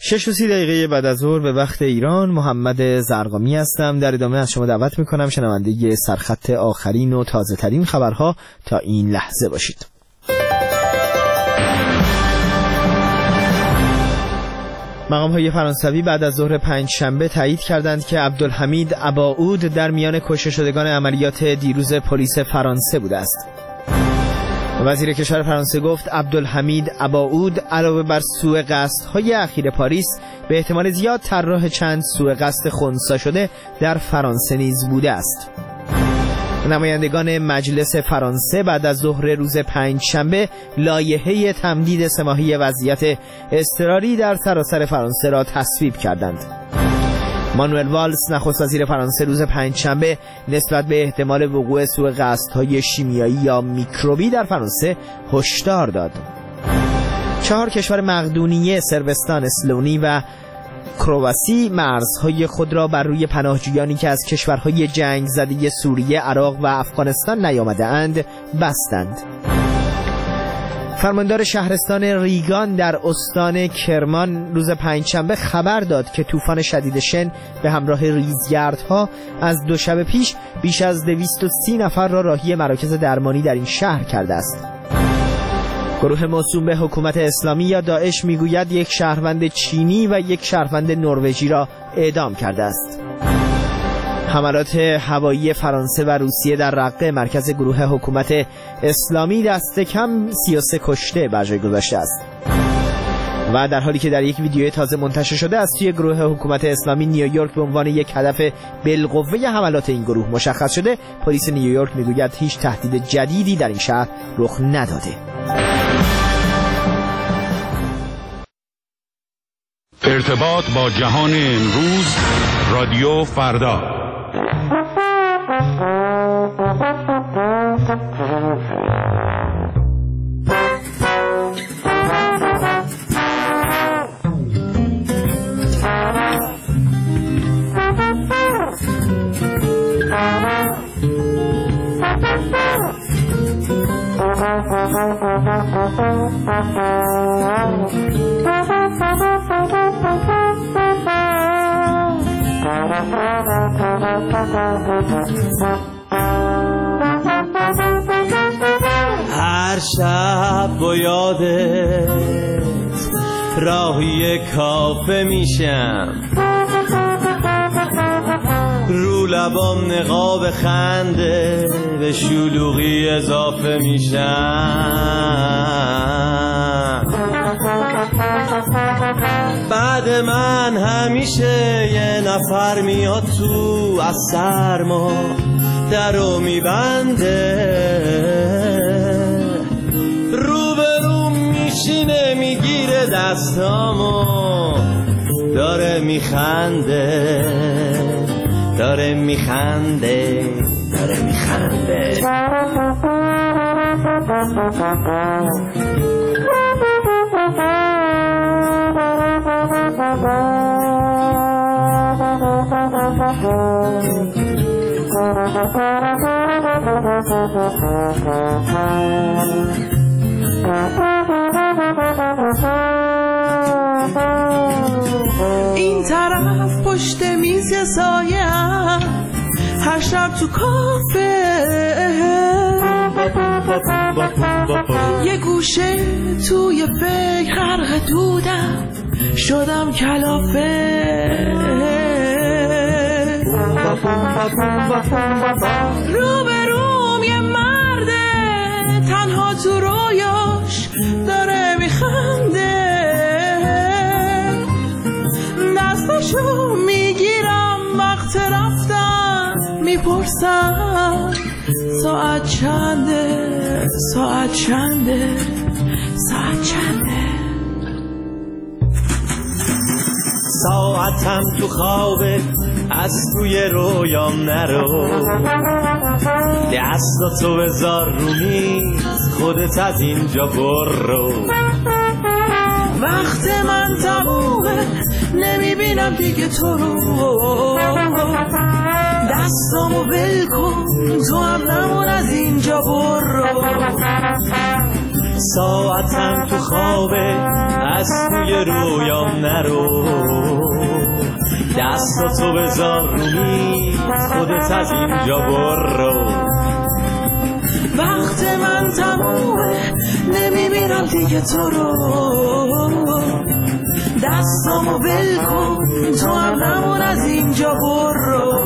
6:30 بعد از ظهر به وقت ایران. محمد زرقامی هستم. در ادامه از شما دعوت میکنم شنونده سرخط آخرین و تازه ترین خبرها تا این لحظه باشید. مقام‌های فرانسوی بعد از ظهر پنجشنبه تایید کردند که عبدالحمید اباعود در میان کشته شدگان عملیات دیروز پلیس فرانسه بوده است. وزیر کشور فرانسه گفت عبدالحمید اباعود علاوه بر سوء قصدهای اخیر پاریس به احتمال زیاد طراح چند سوء قصد خنثی شده در فرانسه نیز بوده است. نمایندگان مجلس فرانسه بعد از ظهر روز پنجشنبه لایحه تمدید 3 ماهه وضعیت اضطراری در سراسر فرانسه را تصویب کردند. مانوئل والز نخست وزیر فرانسه روز پنجشنبه نسبت به احتمال وقوع سوء قصدهای شیمیایی یا میکروبی در فرانسه هشدار داد. 4 کشور مقدونیه، صربستان، اسلونی و کرواسی مرزهای خود را بر روی پناهجویانی که از کشورهای جنگ زده سوریه، عراق و افغانستان نیامده اند بستند. فرماندار شهرستان ریگان در استان کرمان روز پنجشنبه خبر داد که طوفان شدید شن به همراه ریزگردها از 2 شب پیش بیش از 230 نفر را راهی مراکز درمانی در این شهر کرده است. گروه موسوم به حکومت اسلامی یا داعش میگوید 1 شهروند چینی و 1 شهروند نروژی را اعدام کرده است. حملات هوایی فرانسه و روسیه در رقه مرکز گروه حکومت اسلامی دست کم 33 کشته بر جای گذاشته است. و در حالی که در یک ویدیو تازه منتشر شده از سوی گروه حکومت اسلامی نیویورک به عنوان یک هدف بالقوه حملات این گروه مشخص شده، پلیس نیویورک میگوید هیچ تهدید جدیدی در این شهر رخ نداده. ارتباط با جهان امروز، رادیو فردا. هر شب با یادت راهی کافه میشم، رو لبام نقاب خنده به شلوغی اضافه میشم. بعد من همیشه یه نفر میاد تو از سرما درو میبنده، روبروم میشینه میگیره دستامو داره میخنده، داره میخنده، داره میخنده. این طرف پشت میز سایه‌ام، هر شب تو کافه یه گوشه توی فکر غرق دودم، شدم کلافه. روبروم یه مرده تنها تو رویاش داره میخنده، دستشو میگیرم وقت رفتم میپرسم ساعت چنده، ساعت چنده، ساعت چنده. ساعتم تو خوابه از توی رویام نرو، دستاتو بذار رو میز خودت از اینجا برو. وقت من تمومه نمیبینم دیگه تو رو، دستامو ول کن تو هم نمون از اینجا برو. ساعتم تو خوابه از توی رویام نرو دستاتو بذار روی خودت از اینجا برو وقت من تمومه نمیبینم دیگه تو رو دستامو ول کن تو هم نمون از اینجا برو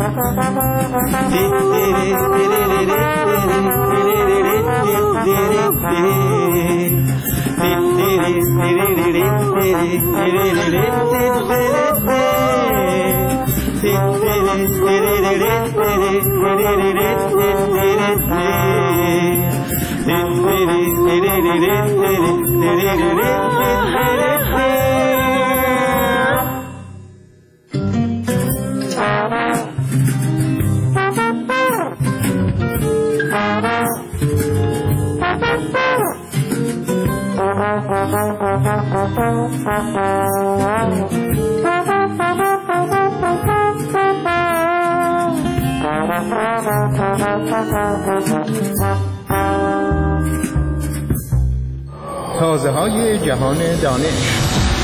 تازه‌های جهان دانش.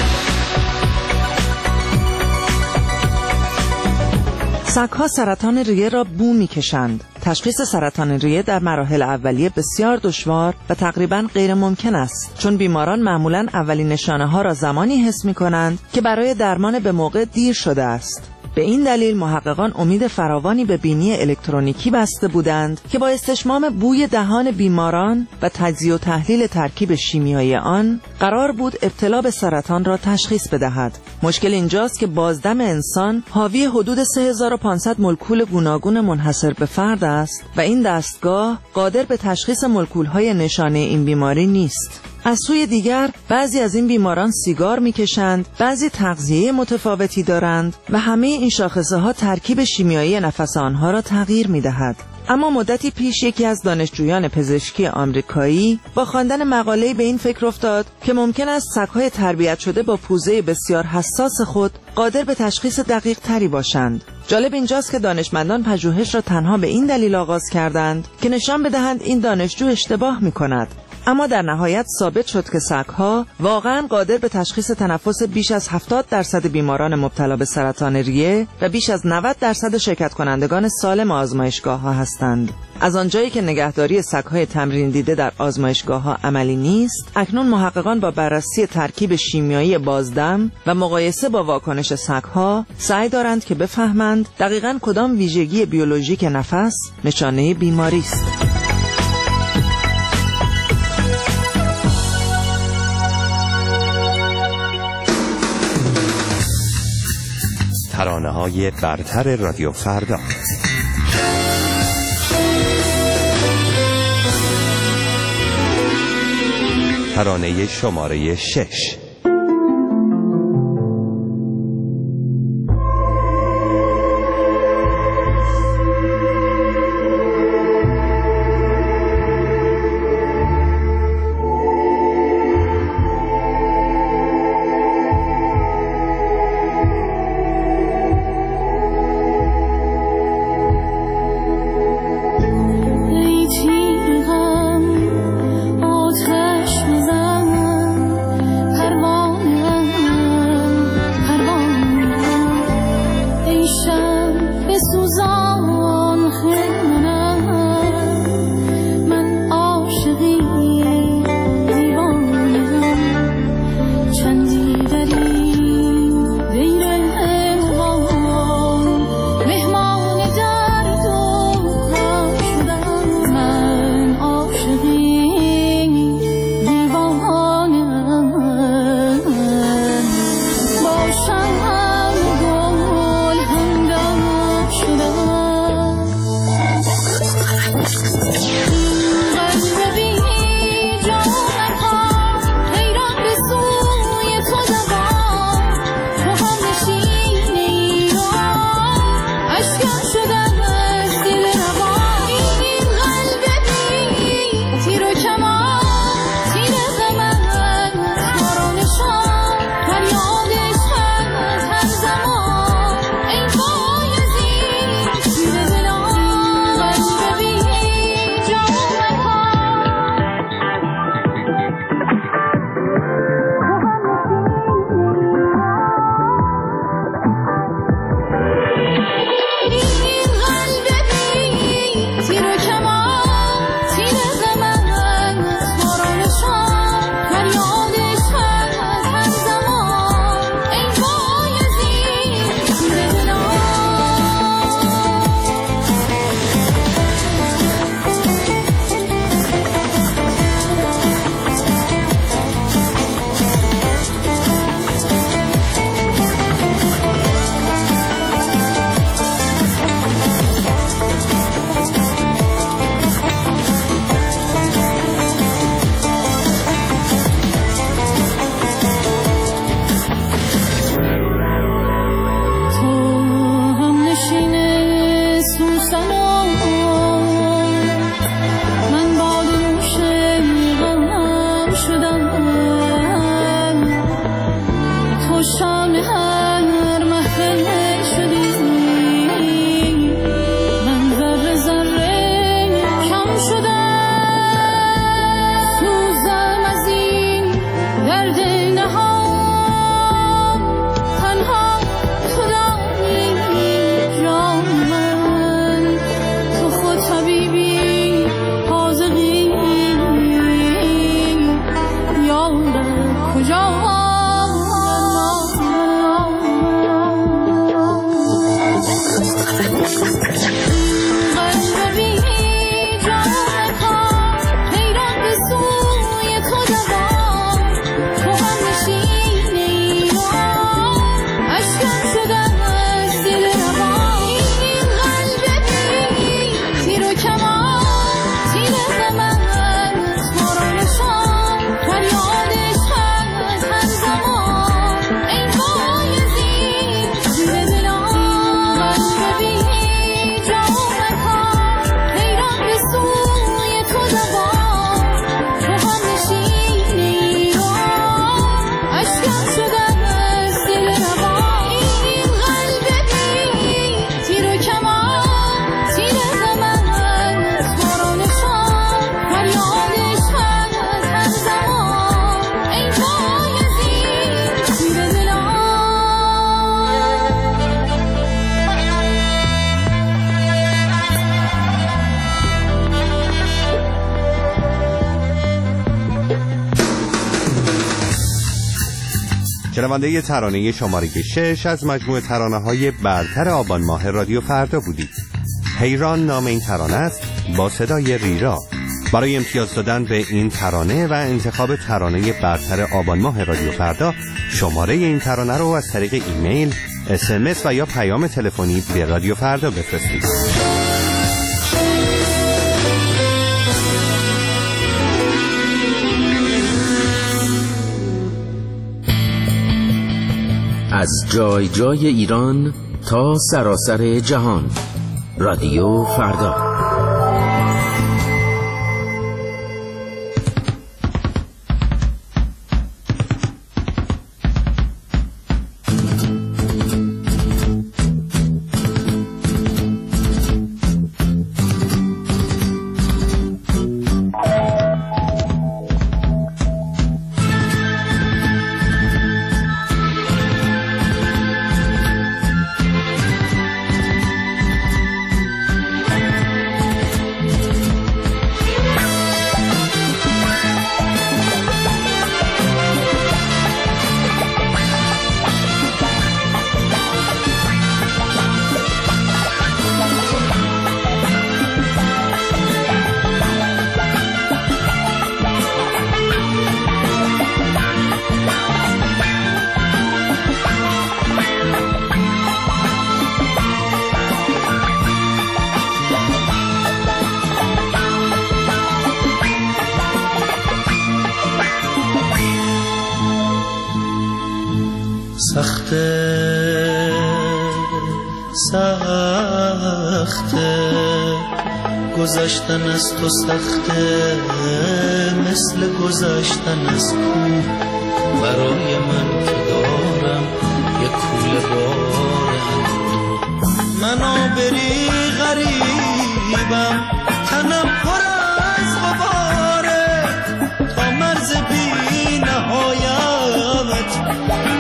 سگ‌ها سرطان ریه را بو می‌کشند. تشخیص سرطان ریه در مراحل اولیه بسیار دشوار و تقریباً غیر ممکن است، چون بیماران معمولاً اولین نشانه‌ها را زمانی حس می‌کنند که برای درمان به موقع دیر شده است. به این دلیل محققان امید فراوانی به بینی الکترونیکی بسته بودند که با استشمام بوی دهان بیماران و تجزیه و تحلیل ترکیب شیمیایی آن قرار بود ابتلا به سرطان را تشخیص بدهد. مشکل اینجاست که بازدم انسان حاوی حدود 3500 مولکول گوناگون منحصر به فرد است و این دستگاه قادر به تشخیص مولکول‌های نشانه این بیماری نیست. از سوی دیگر بعضی از این بیماران سیگار میکشند، بعضی تغذیه متفاوتی دارند و همه این شاخصه ها ترکیب شیمیایی نفس آنها را تغییر میدهد. اما مدتی پیش یکی از دانشجویان پزشکی آمریکایی با خواندن مقاله‌ای به این فکر افتاد که ممکن است سگ‌های تربیت شده با پوزه بسیار حساس خود قادر به تشخیص دقیق تری باشند. جالب اینجاست که دانشمندان پژوهش را تنها به این دلیل آغاز کردند که نشان بدهند این دانشجو اشتباه می‌کند. اما در نهایت ثابت شد که سگ‌ها واقعاً قادر به تشخیص تنفس بیش از 70% بیماران مبتلا به سرطان ریه و بیش از 90% شرکت کنندگان سالم آزمایشگاه‌ها هستند. از آنجایی که نگهداری سگ‌های تمرین دیده در آزمایشگاه‌ها عملی نیست، اکنون محققان با بررسی ترکیب شیمیایی بازدم و مقایسه با واکنش سگ‌ها سعی دارند که بفهمند دقیقاً کدام ویژگی بیولوژیک نفس نشانه بیماری است. ترانه‌های برتر رادیو فردا. ترانه شماره 6. پرواز شنونده ترانه شماره 6 از مجموعه ترانه‌های برتر آبان ماه رادیو فردا بودید. حیران نام این ترانه است با صدای ریرا. برای امتیاز دادن به این ترانه و انتخاب ترانه برتر آبان ماه رادیو فردا، شماره این ترانه رو از طریق ایمیل، SMS و یا پیام تلفنی به رادیو فردا بفرستید. از جای جای ایران تا سراسر جهان، رادیو فردا. سخته گذشتن از تو، سخته مثل گذشتن از کوه. برای من که دارم یک کوله بارم، منو بری غریبم